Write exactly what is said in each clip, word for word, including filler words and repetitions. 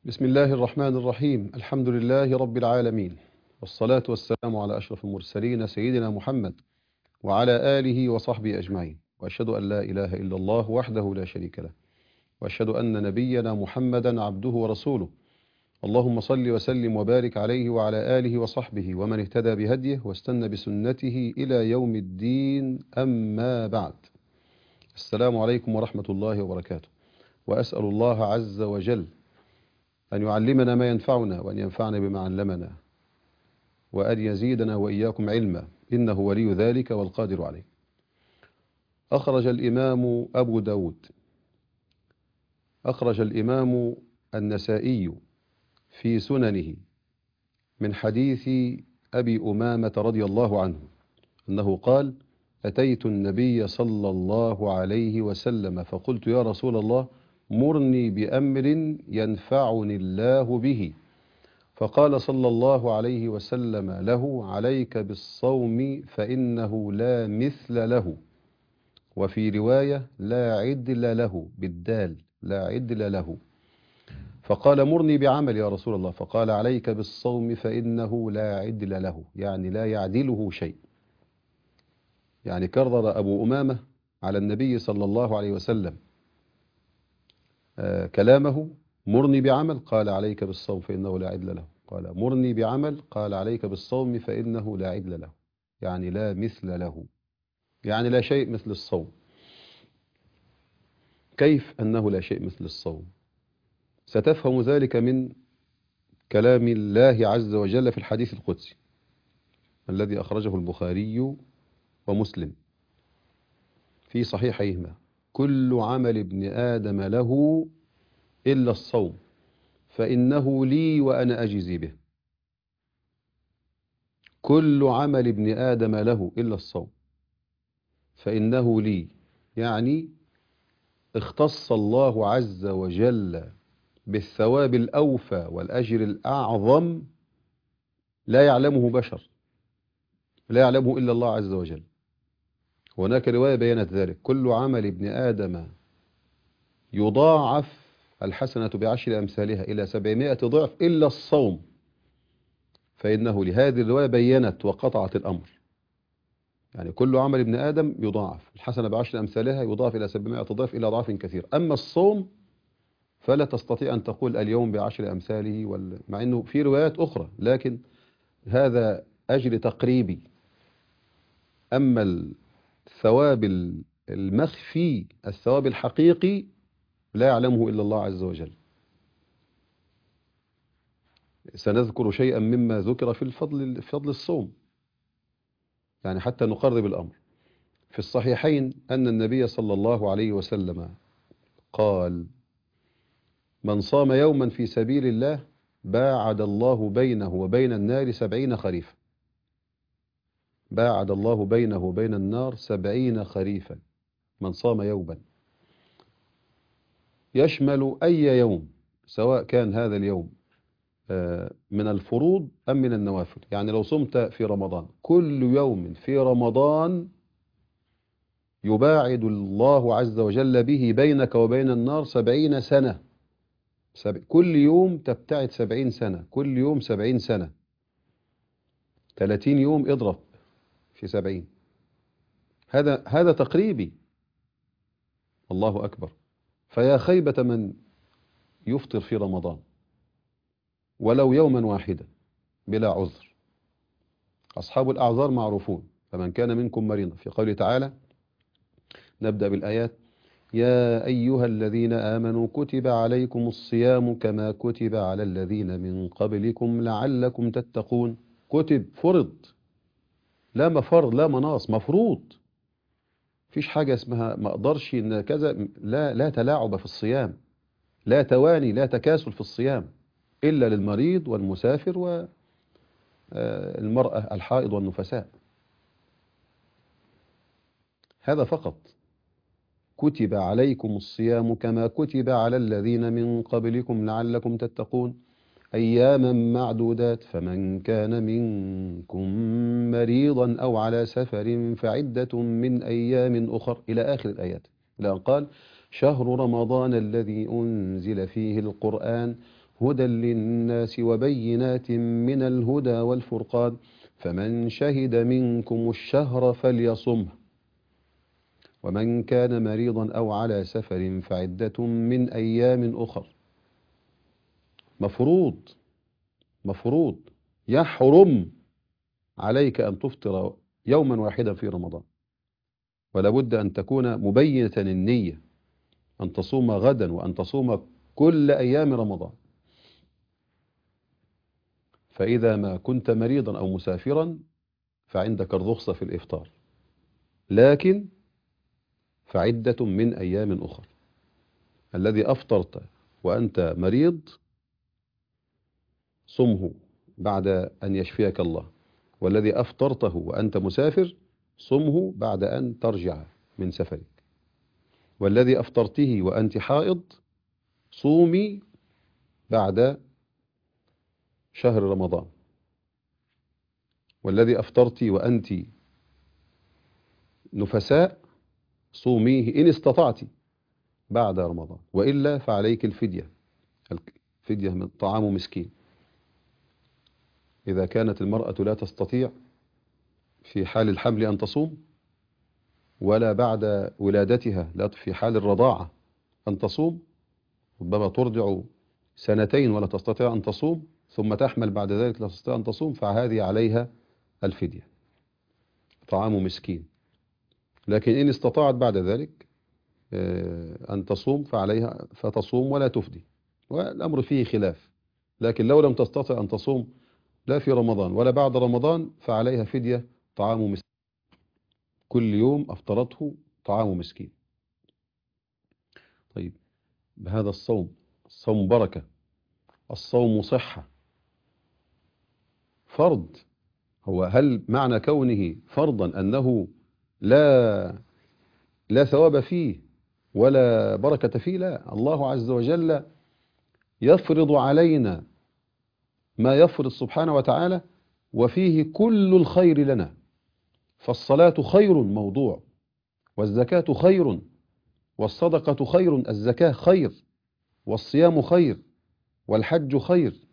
بسم الله الرحمن الرحيم. الحمد لله رب العالمين، والصلاة والسلام على أشرف المرسلين سيدنا محمد وعلى آله وصحبه أجمعين، وأشهد أن لا إله إلا الله وحده لا شريك له، وأشهد أن نبينا محمدا عبده ورسوله. اللهم صل وسلم وبارك عليه وعلى آله وصحبه ومن اهتدى بهديه واستنى بسنته إلى يوم الدين. أما بعد، السلام عليكم ورحمة الله وبركاته. وأسأل الله عز وجل أن يعلمنا ما ينفعنا، وأن ينفعنا بما علمنا، وأن يزيدنا وإياكم علما، إنه ولي ذلك والقادر عليه. أخرج الإمام أبو داود أخرج الإمام النسائي في سننه من حديث أبي أمامة رضي الله عنه أنه قال: أتيت النبي صلى الله عليه وسلم فقلت: يا رسول الله، مرني بأمر ينفعني الله به. فقال صلى الله عليه وسلم له: عليك بالصوم فإنه لا مثل له. وفي رواية: لا عدل له، بالدال، لا عدل له. فقال: مرني بعمل يا رسول الله. فقال: عليك بالصوم فإنه لا عدل له، يعني لا يعدله شيء. يعني كرر أبو أمامة على النبي صلى الله عليه وسلم آه كلامه: مرني بعمل، قال: عليك بالصوم فإنه لا عدل له. قال: مرني بعمل، قال: عليك بالصوم فإنه لا عدل له، يعني لا مثل له، يعني لا شيء مثل الصوم. كيف أنه لا شيء مثل الصوم؟ ستفهم ذلك من كلام الله عز وجل في الحديث القدسي الذي أخرجه البخاري ومسلم في صحيحيهما: كل عمل ابن آدم له إلا الصوم فإنه لي وأنا أجزي به. كل عمل ابن آدم له إلا الصوم فإنه لي، يعني اختص الله عز وجل بالثواب الأوفى والأجر الأعظم لا يعلمه بشر، لا يعلمه إلا الله عز وجل. هناك رواية بينت ذلك: كل عمل ابن آدم يضاعف الحسنة بعشر أمثالها إلى سبعمائة ضعف إلا الصوم فإنه لهذه الرواية بينت وقطعت الأمر. يعني كل عمل ابن آدم يضاعف الحسنة بعشر أمثالها، يضاعف إلى سبعمائة ضعف إلى أضعاف كثير. أما الصوم فلا تستطيع أن تقول اليوم بعشر أمثاله وال... مع أنه في روايات أخرى، لكن هذا أجر تقريبي. أما الثواب المخفي، الثواب الحقيقي، لا يعلمه إلا الله عز وجل. سنذكر شيئا مما ذكر في الفضل في فضل الصوم، يعني حتى نقرب الأمر. في الصحيحين أن النبي صلى الله عليه وسلم قال: من صام يوما في سبيل الله باعد الله بينه وبين النار سبعين خريفا. باعد الله بينه وبين النار سبعين خريفا، من صام يوما، يشمل أي يوم، سواء كان هذا اليوم من الفروض أم من النوافل. يعني لو صمت في رمضان، كل يوم في رمضان يباعد الله عز وجل به بينك وبين النار سبعين سنة. سب... كل يوم تبتعد سبعين سنة، كل يوم سبعين سنة، ثلاثين يوم اضرب في سبعين. هذا هذا تقريبي. الله أكبر. فيا خيبة من يفطر في رمضان ولو يوما واحدا بلا عذر. أصحاب الأعذار معروفون: فمن كان منكم مريضا، في قوله تعالى. نبدأ بالآيات: يا أيها الذين آمنوا كتب عليكم الصيام كما كتب على الذين من قبلكم لعلكم تتقون. كتب، فرض، لا مفر لا مناص، مفروض. فيش حاجة اسمها ما اقدرش ان كذا، لا لا تلاعب في الصيام، لا تواني، لا تكاسل في الصيام، إلا للمريض والمسافر والمرأة الحائض والنفساء. هذا فقط. كتب عليكم الصيام كما كتب على الذين من قبلكم لعلكم تتقون أياما معدودات، فمن كان منكم مريضا أو على سفر فعدة من أيام أخر، إلى آخر الآيات، إلى أن قال: شهر رمضان الذي أنزل فيه القرآن هدى للناس وبينات من الهدى والفرقان فمن شهد منكم الشهر فليصمه ومن كان مريضا أو على سفر فعدة من أيام أخر. مفروض مفروض يحرم عليك أن تفطر يوما واحدا في رمضان، ولا بد أن تكون مبينة النية أن تصوم غدا وأن تصوم كل أيام رمضان. فإذا ما كنت مريضا أو مسافرا فعندك الرخصة في الإفطار، لكن فعدة من أيام أخرى. الذي أفطرت وأنت مريض صمه بعد أن يشفيك الله، والذي أفطرته وأنت مسافر صمه بعد أن ترجع من سفرك، والذي أفطرته وأنت حائض صومي بعد شهر رمضان، والذي أفطرت وأنت نفساء صوميه إن استطعت بعد رمضان، وإلا فعليك الفدية. الفدية من طعام مسكين. إذا كانت المرأة لا تستطيع في حال الحمل أن تصوم، ولا بعد ولادتها لا في حال الرضاعة أن تصوم، ربما ترضع سنتين ولا تستطيع أن تصوم، ثم تحمل بعد ذلك لا تستطيع أن تصوم، فهذه عليها الفدية، طعام مسكين. لكن إن استطاعت بعد ذلك أن تصوم فعليها فتصوم ولا تفدي، والأمر فيه خلاف. لكن لو لم تستطع أن تصوم لا في رمضان ولا بعد رمضان فعليها فدية طعام مسكين، كل يوم أفطرته طعام مسكين. طيب، بهذا الصوم، الصوم بركة، الصوم صحة، فرض. هو هل معنى كونه فرضا أنه لا لا ثواب فيه ولا بركة فيه؟ لا، الله عز وجل يفرض علينا ما يفرض سبحانه وتعالى، وفيه كل الخير لنا. فالصلاة خير موضوع، والزكاة خير، والصدقة خير، الزكاة خير، والصيام خير، والحج خير.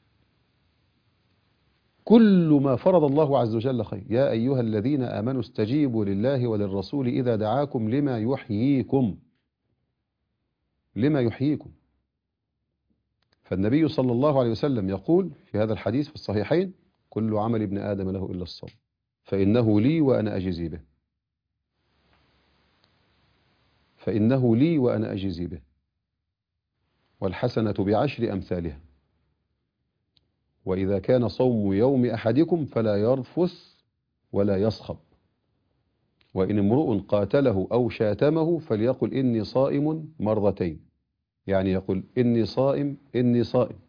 كل ما فرض الله عز وجل خير. يا أيها الذين آمنوا استجيبوا لله وللرسول إذا دعاكم لما يحييكم، لما يحييكم. فالنبي صلى الله عليه وسلم يقول في هذا الحديث في الصحيحين: كل عمل ابن آدم له إلا الصوم فإنه لي وأنا أجزي به، فإنه لي وأنا أجزي به، والحسنة بعشر أمثالها. وإذا كان صوم يوم أحدكم فلا يرفث ولا يصخب، وإن امرؤ قاتله أو شاتمه فليقل إني صائم مرتين، يعني يقول إني صائم إني صائم.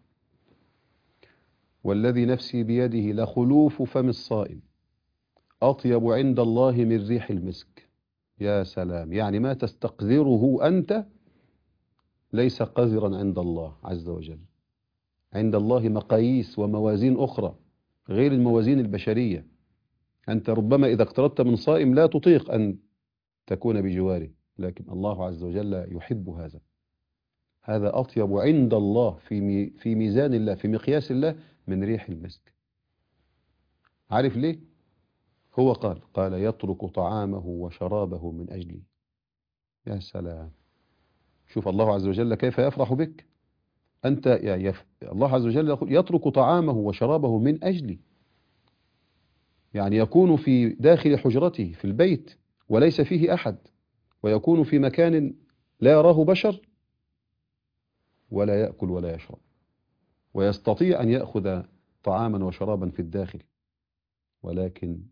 والذي نفسي بيده لخلوف فم الصائم أطيب عند الله من ريح المسك. يا سلام، يعني ما تستقذره أنت ليس قذرا عند الله عز وجل. عند الله مقاييس وموازين أخرى غير الموازين البشرية. أنت ربما إذا اقتربت من صائم لا تطيق أن تكون بجواره، لكن الله عز وجل يحب هذا. هذا أطيب عند الله في في ميزان الله، في مقياس الله، من ريح المسك. عارف ليه؟ هو قال قال يترك طعامه وشرابه من أجلي. يا سلام، شوف الله عز وجل كيف يفرح بك. أنت يا يف... الله عز وجل يقول يترك طعامه وشرابه من أجلي، يعني يكون في داخل حجرته في البيت وليس فيه أحد، ويكون في مكان لا يراه بشر، ولا يأكل ولا يشرب، ويستطيع أن يأخذ طعاما وشرابا في الداخل، ولكن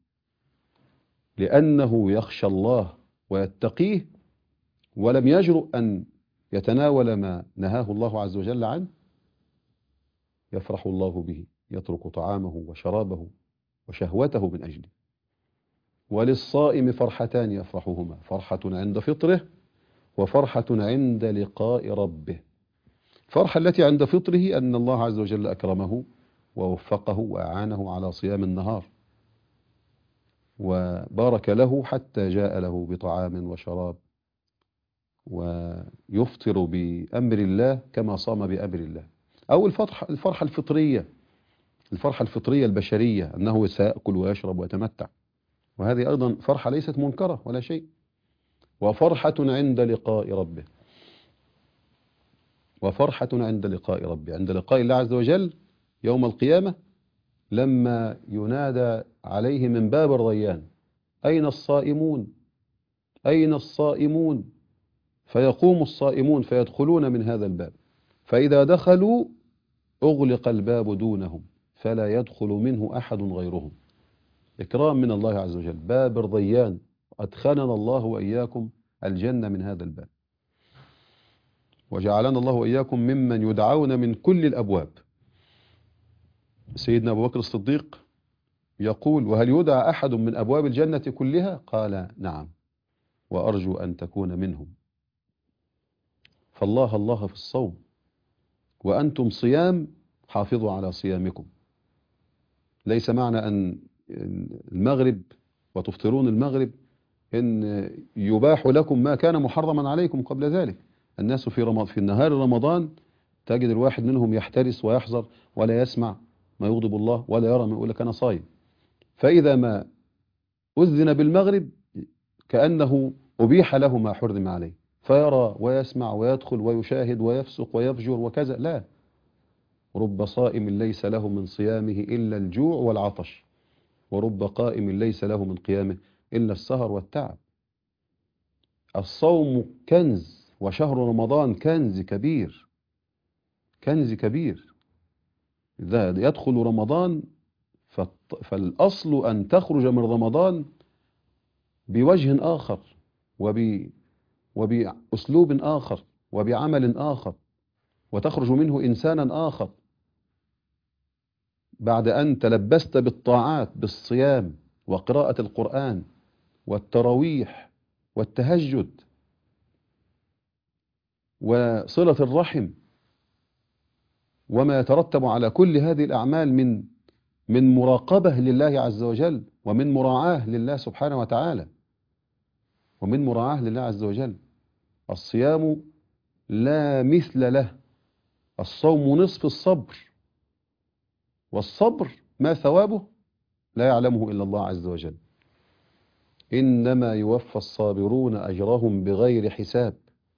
لأنه يخشى الله ويتقيه ولم يجرؤ أن يتناول ما نهاه الله عز وجل عنه، يفرح الله به، يترك طعامه وشرابه وشهوته من أجله. وللصائم فرحتان يفرحهما: فرحة عند فطره، وفرحة عند لقاء ربه. فرحة التي عند فطره أن الله عز وجل أكرمه ووفقه وأعانه على صيام النهار، وبارك له حتى جاء له بطعام وشراب، ويفطر بأمر الله كما صام بأمر الله. أو الفرحة, الفرحة الفطرية الفرحة الفطرية البشرية أنه سيأكل ويشرب ويتمتع، وهذه أيضا فرحة ليست منكرة ولا شيء. وفرحة عند لقاء ربه، وفرحة عند لقاء ربه، عند لقاء الله عز وجل يوم القيامة، لما ينادى عليه من باب الريان: أين الصائمون؟ أين الصائمون؟ فيقوم الصائمون فيدخلون من هذا الباب، فإذا دخلوا أغلق الباب دونهم فلا يدخل منه أحد غيرهم، إكرام من الله عز وجل. باب الريان، أدخلنا الله وإياكم الجنة من هذا الباب، وجعلنا الله وإياكم ممن يدعون من كل الأبواب. سيدنا أبو بكر الصديق يقول: وهل يدعى أحد من أبواب الجنة كلها؟ قال: نعم، وأرجو أن تكون منهم. فالله الله في الصوم، وأنتم صيام، حافظوا على صيامكم. ليس معنى أن المغرب وتفطرون المغرب إن يباح لكم ما كان محرما عليكم قبل ذلك. الناس في رمضان، في النهار رمضان، تجد الواحد منهم يحترس ويحذر ولا يسمع ما يغضب الله ولا يرى ما يقول لك أنا صايم، فإذا ما أذن بالمغرب كأنه أبيح له ما حرم عليه، فيرى ويسمع ويدخل ويشاهد ويفسق ويفجر وكذا. لا، رب صائم ليس له من صيامه إلا الجوع والعطش، ورب قائم ليس له من قيامه إلا السهر والتعب. الصوم كنز، وشهر رمضان كنز كبير، كنز كبير. إذا يدخل رمضان فالأصل أن تخرج من رمضان بوجه آخر، وب وبأسلوب آخر، وبعمل آخر، وتخرج منه إنسانا آخر بعد أن تلبست بالطاعات، بالصيام وقراءة القرآن والتراويح والتهجد وصلة الرحم، وما يترتب على كل هذه الأعمال من من مراقبة لله عز وجل، ومن مراعاة لله سبحانه وتعالى، ومن مراعاة لله عز وجل. الصيام لا مثل له، الصوم نصف الصبر، والصبر ما ثوابه لا يعلمه إلا الله عز وجل. إنما يوفى الصابرون أجرهم بغير حساب،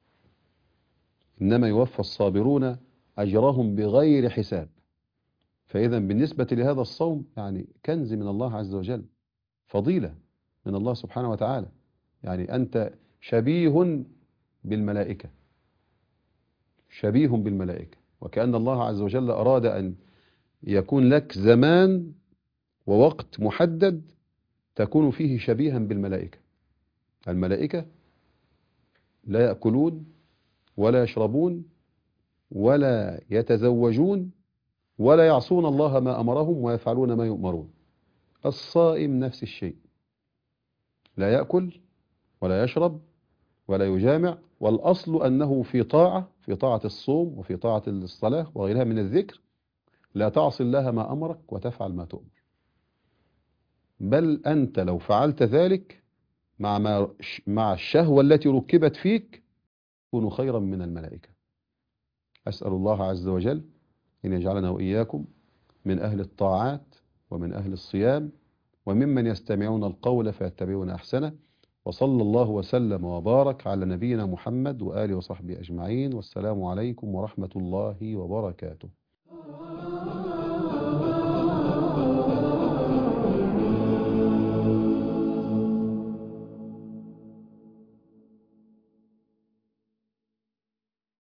إنما يوفى الصابرون أجرهم بغير حساب. فإذا بالنسبة لهذا الصوم يعني كنز من الله عز وجل، فضيلة من الله سبحانه وتعالى. يعني أنت شبيه بالملائكة، شبيه بالملائكة، وكأن الله عز وجل أراد أن يكون لك زمان ووقت محدد تكون فيه شبيها بالملائكة. الملائكة لا يأكلون ولا يشربون ولا يتزوجون ولا يعصون الله ما أمرهم ويفعلون ما يؤمرون. الصائم نفس الشيء، لا يأكل ولا يشرب ولا يجامع، والأصل أنه في طاعة، في طاعة الصوم وفي طاعة الصلاة وغيرها من الذكر، لا تعصي الله ما أمرك وتفعل ما تؤمر. بل أنت لو فعلت ذلك مع ما مع الشهوة التي ركبت فيك تكون خيرا من الملائكة. أسأل الله عز وجل أن يجعلنا وإياكم من أهل الطاعات ومن أهل الصيام وممن يستمعون القول فيتبعون أحسنه. وصلى الله وسلم وبارك على نبينا محمد وآله وصحبه أجمعين، والسلام عليكم ورحمة الله وبركاته.